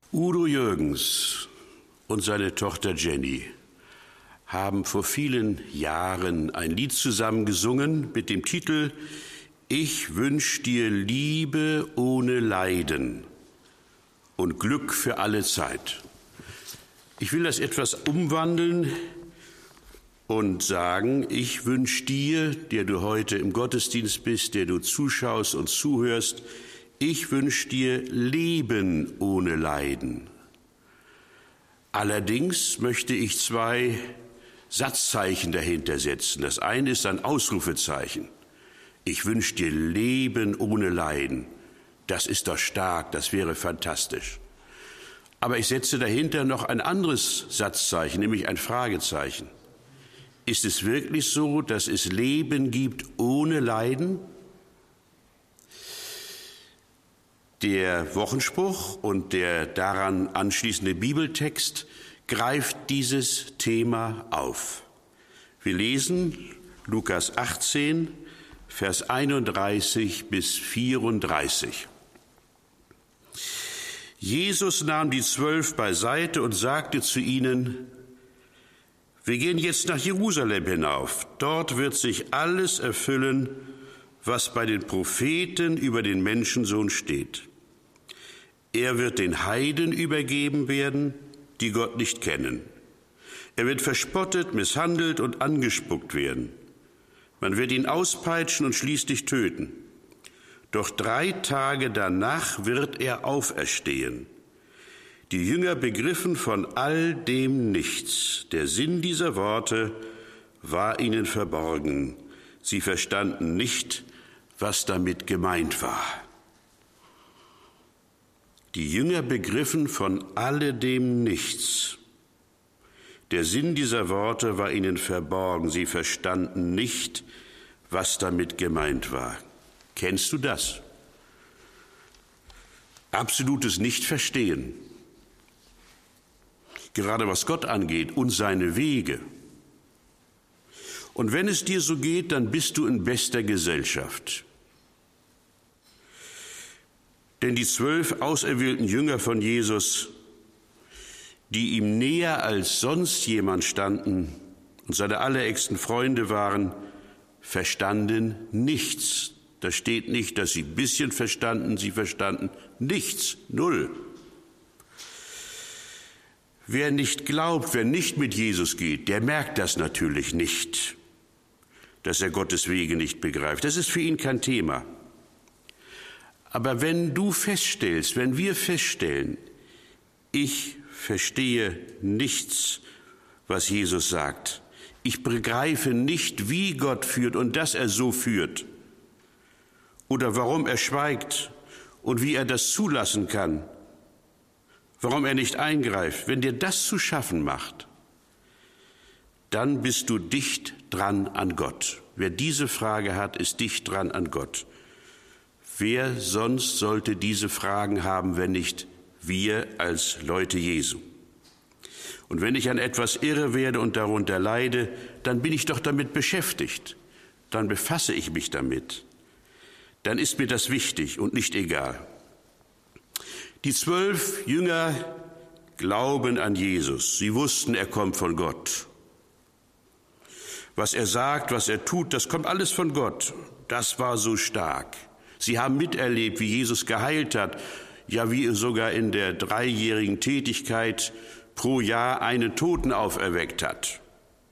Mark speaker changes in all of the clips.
Speaker 1: Udo Jürgens und seine Tochter Jenny haben vor vielen Jahren ein Lied zusammen gesungen mit dem Titel »Ich wünsch dir Liebe ohne Leiden und Glück für alle Zeit«. Ich will das etwas umwandeln und sagen, ich wünsch dir, der du heute im Gottesdienst bist, der du zuschaust und zuhörst, ich wünsch dir Leben ohne Leiden. Allerdings möchte ich zwei Satzzeichen dahinter setzen. Das eine ist ein Ausrufezeichen. Ich wünsch dir Leben ohne Leiden. Das ist doch stark, das wäre fantastisch. Aber ich setze dahinter noch ein anderes Satzzeichen, nämlich ein Fragezeichen. Ist es wirklich so, dass es Leben gibt ohne Leiden? Der Wochenspruch und der daran anschließende Bibeltext greift dieses Thema auf. Wir lesen Lukas 18, Vers 31 bis 34. Jesus nahm die 12 beiseite und sagte zu ihnen: Wir gehen jetzt nach Jerusalem hinauf. Dort wird sich alles erfüllen, was bei den Propheten über den Menschensohn steht. Er wird den Heiden übergeben werden, die Gott nicht kennen. Er wird verspottet, misshandelt und angespuckt werden. Man wird ihn auspeitschen und schließlich töten. Doch 3 Tage danach wird er auferstehen. Die Jünger begriffen von all dem nichts. Der Sinn dieser Worte war ihnen verborgen. Sie verstanden nicht, was damit gemeint war. Die Jünger begriffen von alledem nichts. Der Sinn dieser Worte war ihnen verborgen. Sie verstanden nicht, was damit gemeint war. Kennst du das? Absolutes Nichtverstehen. Gerade was Gott angeht und seine Wege. Und wenn es dir so geht, dann bist du in bester Gesellschaft. Denn die 12 auserwählten Jünger von Jesus, die ihm näher als sonst jemand standen und seine allerengsten Freunde waren, verstanden nichts. Da steht nicht, dass sie ein bisschen verstanden, sie verstanden nichts, null. Wer nicht glaubt, wer nicht mit Jesus geht, der merkt das natürlich nicht, dass er Gottes Wege nicht begreift. Das ist für ihn kein Thema. Aber wenn du feststellst, wenn wir feststellen, ich verstehe nichts, was Jesus sagt, ich begreife nicht, wie Gott führt und dass er so führt oder warum er schweigt und wie er das zulassen kann, warum er nicht eingreift, wenn dir das zu schaffen macht, dann bist du dicht dran an Gott. Wer diese Frage hat, ist dicht dran an Gott. Wer sonst sollte diese Fragen haben, wenn nicht wir als Leute Jesu? Und wenn ich an etwas irre werde und darunter leide, dann bin ich doch damit beschäftigt. Dann befasse ich mich damit. Dann ist mir das wichtig und nicht egal. Die 12 Jünger glauben an Jesus. Sie wussten, er kommt von Gott. Was er sagt, was er tut, das kommt alles von Gott. Das war so stark. Sie haben miterlebt, wie Jesus geheilt hat, ja wie er sogar in der 3-jährigen Tätigkeit pro Jahr einen Toten auferweckt hat.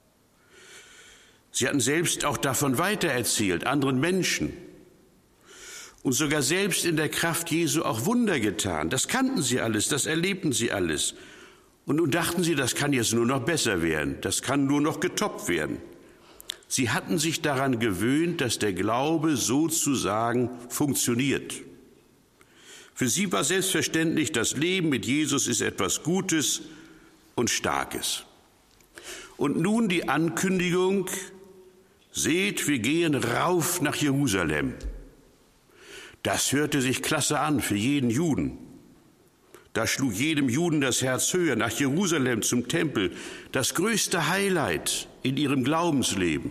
Speaker 1: Sie hatten selbst auch davon weitererzählt, anderen Menschen. Und sogar selbst in der Kraft Jesu auch Wunder getan. Das kannten sie alles, das erlebten sie alles. Und nun dachten sie, das kann jetzt nur noch besser werden, das kann nur noch getoppt werden. Sie hatten sich daran gewöhnt, dass der Glaube sozusagen funktioniert. Für sie war selbstverständlich, das Leben mit Jesus ist etwas Gutes und Starkes. Und nun die Ankündigung, seht, wir gehen rauf nach Jerusalem. Das hörte sich klasse an für jeden Juden. Da schlug jedem Juden das Herz höher, nach Jerusalem zum Tempel, das größte Highlight in ihrem Glaubensleben.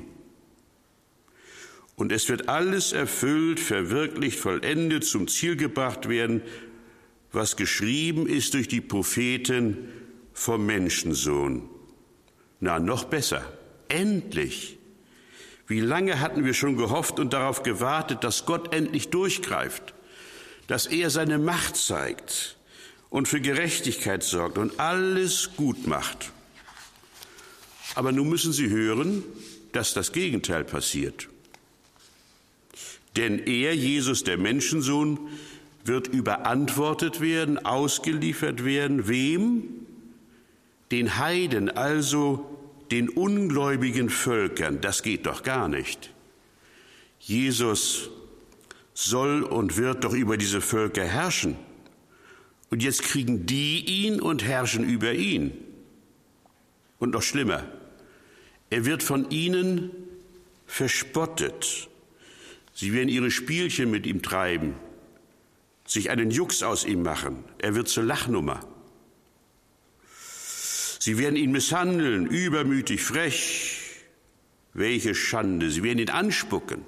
Speaker 1: Und es wird alles erfüllt, verwirklicht, vollendet, zum Ziel gebracht werden, was geschrieben ist durch die Propheten vom Menschensohn. Na, noch besser, endlich. Wie lange hatten wir schon gehofft und darauf gewartet, dass Gott endlich durchgreift, dass er seine Macht zeigt und für Gerechtigkeit sorgt und alles gut macht. Aber nun müssen Sie hören, dass das Gegenteil passiert. Denn er, Jesus, der Menschensohn, wird überantwortet werden, ausgeliefert werden. Wem? Den Heiden, also den ungläubigen Völkern. Das geht doch gar nicht. Jesus soll und wird doch über diese Völker herrschen. Und jetzt kriegen die ihn und herrschen über ihn. Und noch schlimmer, er wird von ihnen verspottet. Sie werden ihre Spielchen mit ihm treiben, sich einen Jux aus ihm machen. Er wird zur Lachnummer. Sie werden ihn misshandeln, übermütig, frech. Welche Schande. Sie werden ihn anspucken.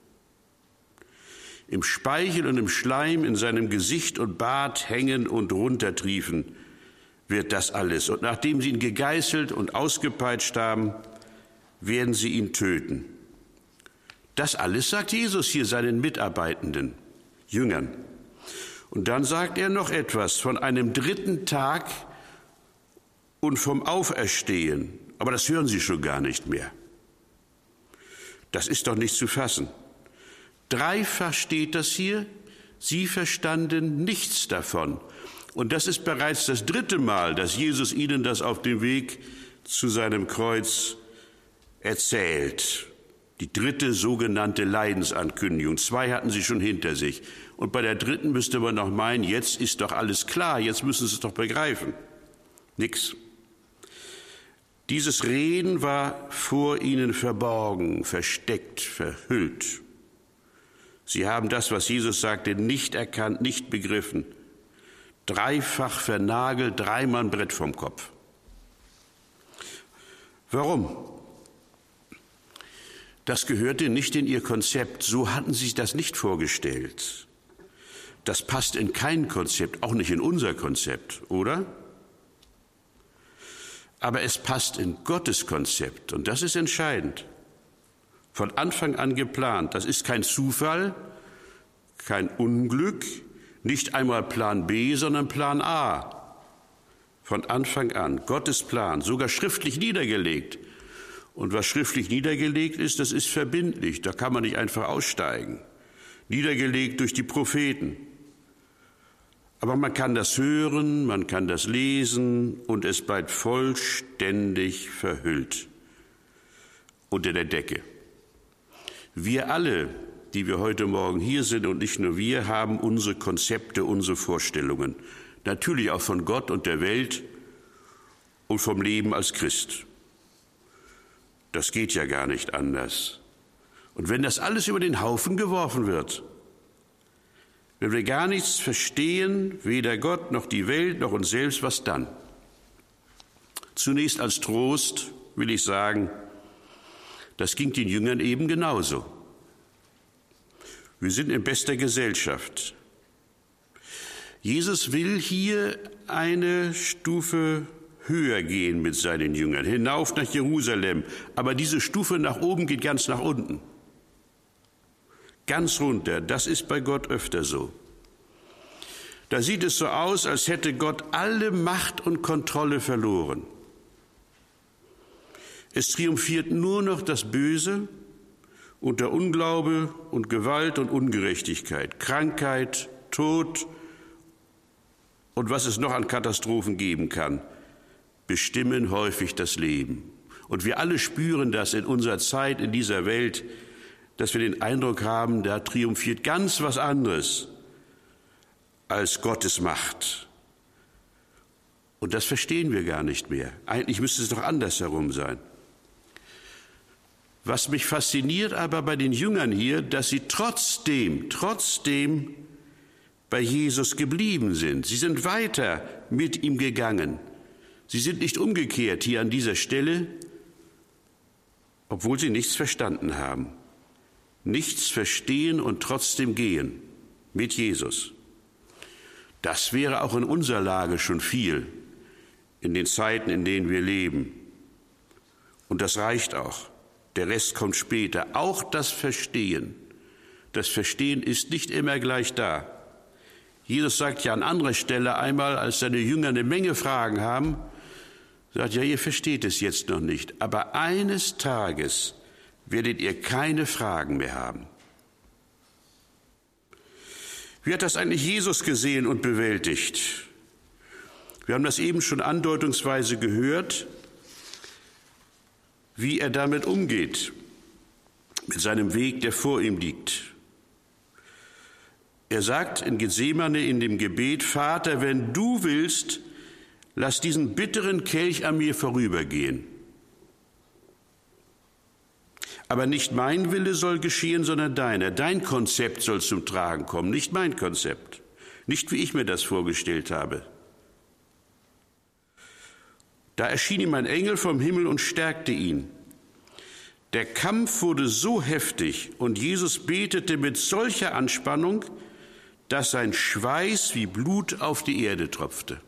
Speaker 1: Im Speichel und im Schleim in seinem Gesicht und Bart hängen und runtertriefen wird das alles. Und nachdem sie ihn gegeißelt und ausgepeitscht haben, werden sie ihn töten. Das alles sagt Jesus hier seinen Mitarbeitenden, Jüngern. Und dann sagt er noch etwas von einem dritten Tag und vom Auferstehen. Aber das hören Sie schon gar nicht mehr. Das ist doch nicht zu fassen. Dreifach steht das hier. Sie verstanden nichts davon. Und das ist bereits das dritte Mal, dass Jesus ihnen das auf dem Weg zu seinem Kreuz erzählt. Die dritte sogenannte Leidensankündigung. 2 hatten sie schon hinter sich. Und bei der dritten müsste man noch meinen, jetzt ist doch alles klar, jetzt müssen sie es doch begreifen. Nix. Dieses Reden war vor ihnen verborgen, versteckt, verhüllt. Sie haben das, was Jesus sagte, nicht erkannt, nicht begriffen. Dreifach vernagelt, 3-mal ein Brett vom Kopf. Warum? Das gehörte nicht in ihr Konzept. So hatten sie sich das nicht vorgestellt. Das passt in kein Konzept, auch nicht in unser Konzept, oder? Aber es passt in Gottes Konzept und das ist entscheidend. Von Anfang an geplant. Das ist kein Zufall, kein Unglück, nicht einmal Plan B, sondern Plan A. Von Anfang an. Gottes Plan, sogar schriftlich niedergelegt. Und was schriftlich niedergelegt ist, das ist verbindlich. Da kann man nicht einfach aussteigen. Niedergelegt durch die Propheten. Aber man kann das hören, man kann das lesen und es bleibt vollständig verhüllt unter der Decke. Wir alle, die wir heute Morgen hier sind und nicht nur wir, haben unsere Konzepte, unsere Vorstellungen. Natürlich auch von Gott und der Welt und vom Leben als Christ. Das geht ja gar nicht anders. Und wenn das alles über den Haufen geworfen wird, wenn wir gar nichts verstehen, weder Gott noch die Welt noch uns selbst, was dann? Zunächst als Trost will ich sagen, das ging den Jüngern eben genauso. Wir sind in bester Gesellschaft. Jesus will hier eine Stufe höher gehen mit seinen Jüngern, hinauf nach Jerusalem. Aber diese Stufe nach oben geht ganz nach unten. Ganz runter, das ist bei Gott öfter so. Da sieht es so aus, als hätte Gott alle Macht und Kontrolle verloren. Es triumphiert nur noch das Böse und der Unglaube und Gewalt und Ungerechtigkeit, Krankheit, Tod und was es noch an Katastrophen geben kann, bestimmen häufig das Leben. Und wir alle spüren das in unserer Zeit, in dieser Welt, dass wir den Eindruck haben, da triumphiert ganz was anderes als Gottes Macht. Und das verstehen wir gar nicht mehr. Eigentlich müsste es doch andersherum sein. Was mich fasziniert aber bei den Jüngern hier, dass sie trotzdem bei Jesus geblieben sind. Sie sind weiter mit ihm gegangen. Sie sind nicht umgekehrt hier an dieser Stelle, obwohl sie nichts verstanden haben. Nichts verstehen und trotzdem gehen mit Jesus. Das wäre auch in unserer Lage schon viel, in den Zeiten, in denen wir leben. Und das reicht auch. Der Rest kommt später. Auch das Verstehen. Das Verstehen ist nicht immer gleich da. Jesus sagt ja an anderer Stelle einmal, als seine Jünger eine Menge Fragen haben, sagt, ja, ihr versteht es jetzt noch nicht, aber eines Tages werdet ihr keine Fragen mehr haben. Wie hat das eigentlich Jesus gesehen und bewältigt? Wir haben das eben schon andeutungsweise gehört, wie er damit umgeht, mit seinem Weg, der vor ihm liegt. Er sagt in Gethsemane in dem Gebet, Vater, wenn du willst, lass diesen bitteren Kelch an mir vorübergehen. Aber nicht mein Wille soll geschehen, sondern deiner. Dein Konzept soll zum Tragen kommen, nicht mein Konzept. Nicht wie ich mir das vorgestellt habe. Da erschien ihm ein Engel vom Himmel und stärkte ihn. Der Kampf wurde so heftig und Jesus betete mit solcher Anspannung, dass sein Schweiß wie Blut auf die Erde tropfte.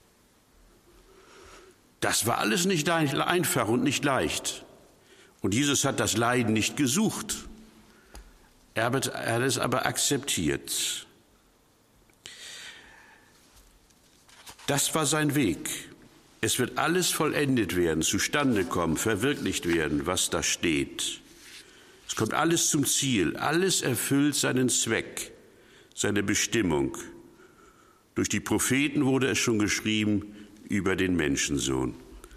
Speaker 1: Das war alles nicht einfach und nicht leicht. Und Jesus hat das Leiden nicht gesucht. Er hat es aber akzeptiert. Das war sein Weg. Es wird alles vollendet werden, zustande kommen, verwirklicht werden, was da steht. Es kommt alles zum Ziel, alles erfüllt seinen Zweck, seine Bestimmung. Durch die Propheten wurde es schon geschrieben über den Menschensohn.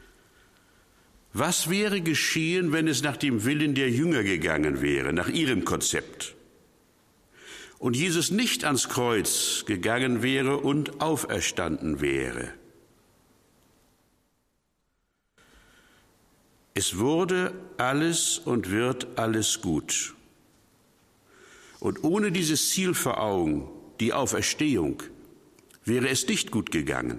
Speaker 1: Was wäre geschehen, wenn es nach dem Willen der Jünger gegangen wäre, nach ihrem Konzept? Und Jesus nicht ans Kreuz gegangen wäre und auferstanden wäre? Es wurde alles und wird alles gut. Und ohne dieses Ziel vor Augen, die Auferstehung, wäre es nicht gut gegangen.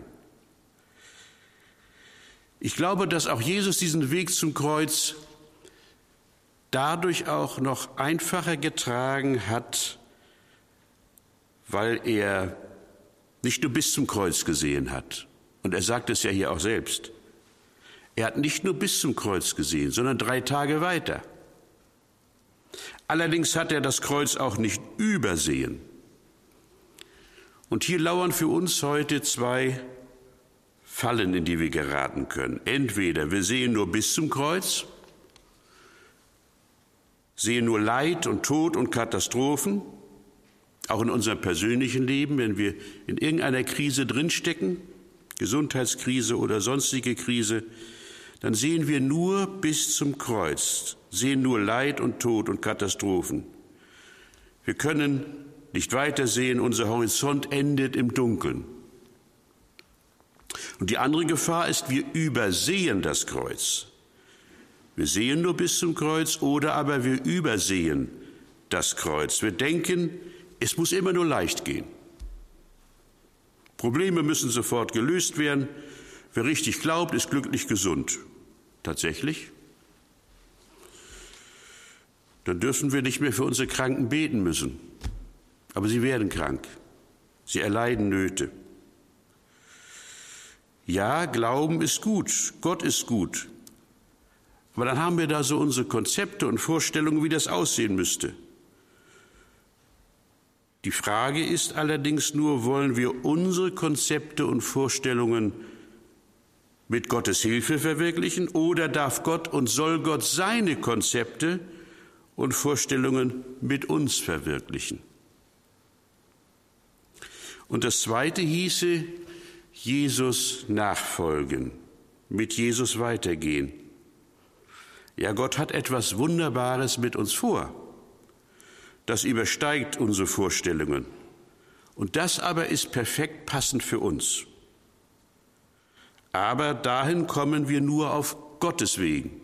Speaker 1: Ich glaube, dass auch Jesus diesen Weg zum Kreuz dadurch auch noch einfacher getragen hat, weil er nicht nur bis zum Kreuz gesehen hat. Und er sagt es ja hier auch selbst. Er hat nicht nur bis zum Kreuz gesehen, sondern 3 Tage weiter. Allerdings hat er das Kreuz auch nicht übersehen. Und hier lauern für uns heute 2 Fallen, in die wir geraten können. Entweder wir sehen nur bis zum Kreuz, sehen nur Leid und Tod und Katastrophen, auch in unserem persönlichen Leben, wenn wir in irgendeiner Krise drinstecken, Gesundheitskrise oder sonstige Krise, dann sehen wir nur bis zum Kreuz, sehen nur Leid und Tod und Katastrophen. Wir können nicht weitersehen, unser Horizont endet im Dunkeln. Und die andere Gefahr ist, wir übersehen das Kreuz. Wir sehen nur bis zum Kreuz oder aber wir übersehen das Kreuz. Wir denken, es muss immer nur leicht gehen. Probleme müssen sofort gelöst werden. Wer richtig glaubt, ist glücklich gesund. Tatsächlich? Dann dürfen wir nicht mehr für unsere Kranken beten müssen. Aber sie werden krank. Sie erleiden Nöte. Ja, Glauben ist gut, Gott ist gut. Aber dann haben wir da so unsere Konzepte und Vorstellungen, wie das aussehen müsste. Die Frage ist allerdings nur, wollen wir unsere Konzepte und Vorstellungen mit Gottes Hilfe verwirklichen oder darf Gott und soll Gott seine Konzepte und Vorstellungen mit uns verwirklichen? Und das Zweite hieße, Jesus nachfolgen, mit Jesus weitergehen. Ja, Gott hat etwas Wunderbares mit uns vor. Das übersteigt unsere Vorstellungen. Und das aber ist perfekt passend für uns. Aber dahin kommen wir nur auf Gottes Wegen.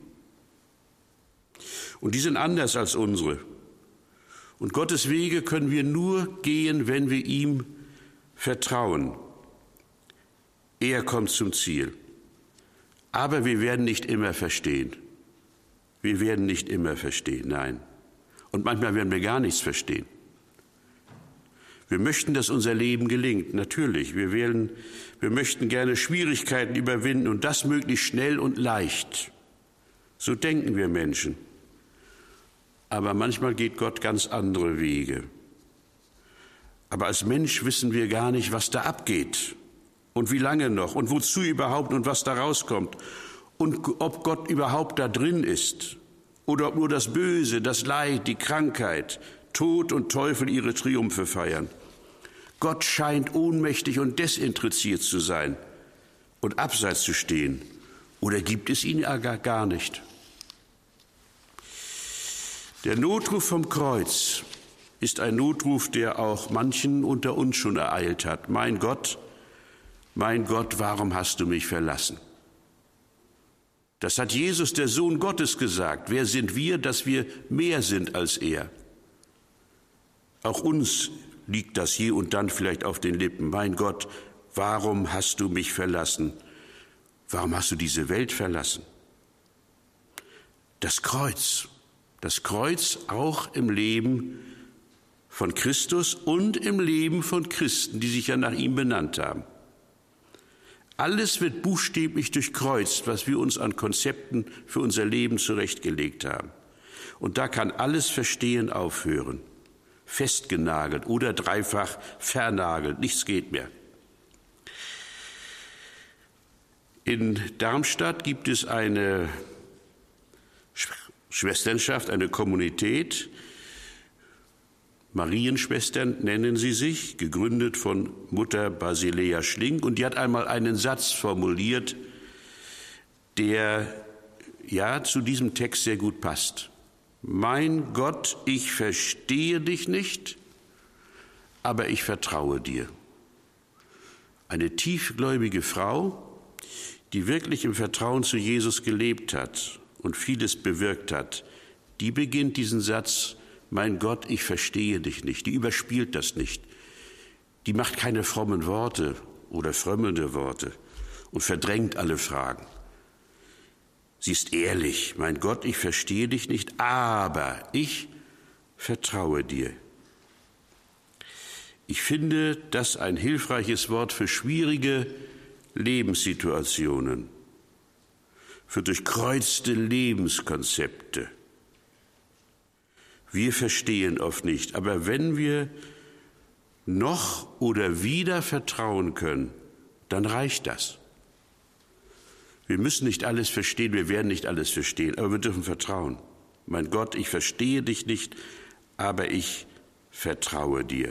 Speaker 1: Und die sind anders als unsere. Und Gottes Wege können wir nur gehen, wenn wir ihm vertrauen. Er kommt zum Ziel. Aber wir werden nicht immer verstehen. Wir werden nicht immer verstehen, nein. Und manchmal werden wir gar nichts verstehen. Wir möchten, dass unser Leben gelingt, natürlich. Wir möchten gerne Schwierigkeiten überwinden und das möglichst schnell und leicht. So denken wir Menschen. Aber manchmal geht Gott ganz andere Wege. Aber als Mensch wissen wir gar nicht, was da abgeht und wie lange noch und wozu überhaupt und was da rauskommt und ob Gott überhaupt da drin ist oder ob nur das Böse, das Leid, die Krankheit, Tod und Teufel ihre Triumphe feiern. Gott scheint ohnmächtig und desinteressiert zu sein und abseits zu stehen. Oder gibt es ihn gar nicht? Der Notruf vom Kreuz ist ein Notruf, der auch manchen unter uns schon ereilt hat. Mein Gott, warum hast du mich verlassen? Das hat Jesus, der Sohn Gottes, gesagt. Wer sind wir, dass wir mehr sind als er? Auch uns liegt das hier und dann vielleicht auf den Lippen. Mein Gott, warum hast du mich verlassen? Warum hast du diese Welt verlassen? Das Kreuz auch im Leben von Christus und im Leben von Christen, die sich ja nach ihm benannt haben. Alles wird buchstäblich durchkreuzt, was wir uns an Konzepten für unser Leben zurechtgelegt haben. Und da kann alles Verstehen aufhören. Festgenagelt oder dreifach vernagelt, nichts geht mehr. In Darmstadt gibt es eine Schwesternschaft, eine Kommunität, Marienschwestern nennen sie sich, gegründet von Mutter Basilea Schlink. Und die hat einmal einen Satz formuliert, der ja zu diesem Text sehr gut passt. Mein Gott, ich verstehe dich nicht, aber ich vertraue dir. Eine tiefgläubige Frau, die wirklich im Vertrauen zu Jesus gelebt hat und vieles bewirkt hat, die beginnt diesen Satz, mein Gott, ich verstehe dich nicht, die überspielt das nicht. Die macht keine frommen Worte oder frömmelnde Worte und verdrängt alle Fragen. Sie ist ehrlich, mein Gott, ich verstehe dich nicht, aber ich vertraue dir. Ich finde das ein hilfreiches Wort für schwierige Lebenssituationen, für durchkreuzte Lebenskonzepte. Wir verstehen oft nicht, aber wenn wir noch oder wieder vertrauen können, dann reicht das. Wir müssen nicht alles verstehen, wir werden nicht alles verstehen, aber wir dürfen vertrauen. Mein Gott, ich verstehe dich nicht, aber ich vertraue dir.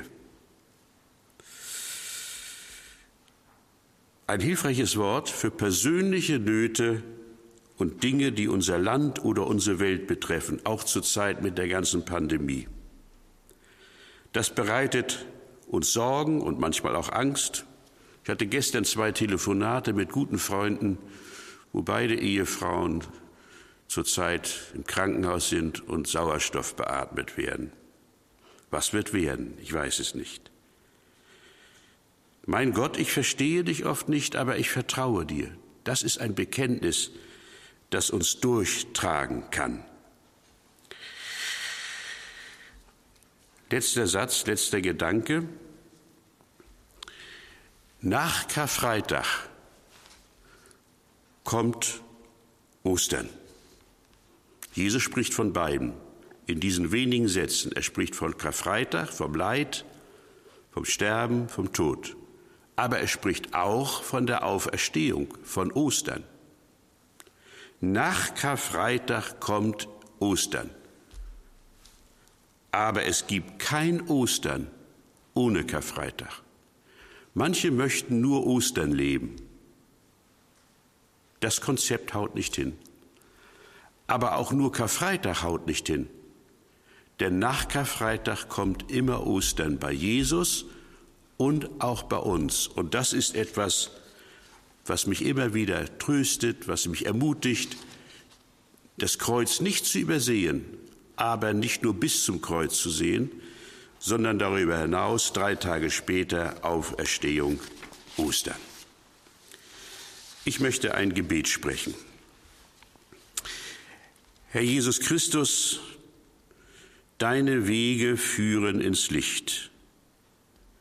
Speaker 1: Ein hilfreiches Wort für persönliche Nöte und Dinge, die unser Land oder unsere Welt betreffen, auch zur Zeit mit der ganzen Pandemie. Das bereitet uns Sorgen und manchmal auch Angst. Ich hatte gestern 2 Telefonate mit guten Freunden, wo beide Ehefrauen zurzeit im Krankenhaus sind und Sauerstoff beatmet werden. Was wird werden? Ich weiß es nicht. Mein Gott, ich verstehe dich oft nicht, aber ich vertraue dir. Das ist ein Bekenntnis, das uns durchtragen kann. Letzter Satz, letzter Gedanke. Nach Karfreitag kommt Ostern. Jesus spricht von beiden in diesen wenigen Sätzen. Er spricht von Karfreitag, vom Leid, vom Sterben, vom Tod. Aber er spricht auch von der Auferstehung, von Ostern. Nach Karfreitag kommt Ostern. Aber es gibt kein Ostern ohne Karfreitag. Manche möchten nur Ostern leben. Das Konzept haut nicht hin. Aber auch nur Karfreitag haut nicht hin. Denn nach Karfreitag kommt immer Ostern bei Jesus und auch bei uns. Und das ist etwas, was mich immer wieder tröstet, was mich ermutigt, das Kreuz nicht zu übersehen, aber nicht nur bis zum Kreuz zu sehen, sondern darüber hinaus 3 Tage später Auferstehung, Ostern. Ich möchte ein Gebet sprechen. Herr Jesus Christus, deine Wege führen ins Licht.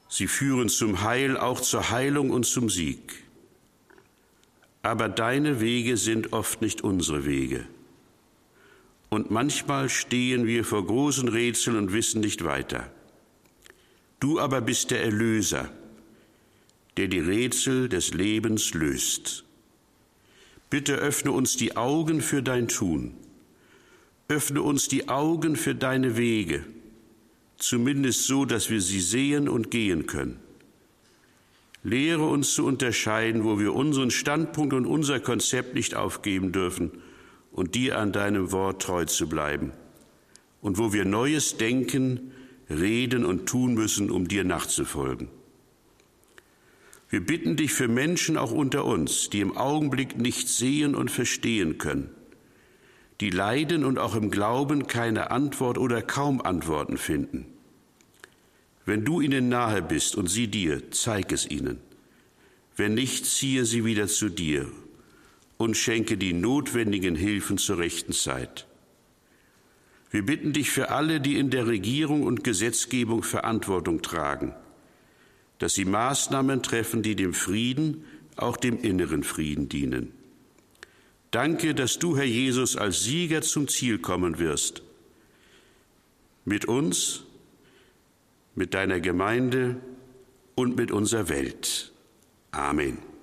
Speaker 1: Sie führen zum Heil, auch zur Heilung und zum Sieg. Aber deine Wege sind oft nicht unsere Wege. Und manchmal stehen wir vor großen Rätseln und wissen nicht weiter. Du aber bist der Erlöser, der die Rätsel des Lebens löst. Bitte öffne uns die Augen für dein Tun. Öffne uns die Augen für deine Wege, zumindest so, dass wir sie sehen und gehen können. Lehre uns zu unterscheiden, wo wir unseren Standpunkt und unser Konzept nicht aufgeben dürfen und dir an deinem Wort treu zu bleiben. Und wo wir Neues denken, reden und tun müssen, um dir nachzufolgen. Wir bitten dich für Menschen auch unter uns, die im Augenblick nicht sehen und verstehen können, die leiden und auch im Glauben keine Antwort oder kaum Antworten finden. Wenn du ihnen nahe bist und sie dir, zeig es ihnen. Wenn nicht, ziehe sie wieder zu dir und schenke die notwendigen Hilfen zur rechten Zeit. Wir bitten dich für alle, die in der Regierung und Gesetzgebung Verantwortung tragen, dass sie Maßnahmen treffen, die dem Frieden, auch dem inneren Frieden dienen. Danke, dass du, Herr Jesus, als Sieger zum Ziel kommen wirst. Mit uns, mit deiner Gemeinde und mit unserer Welt. Amen.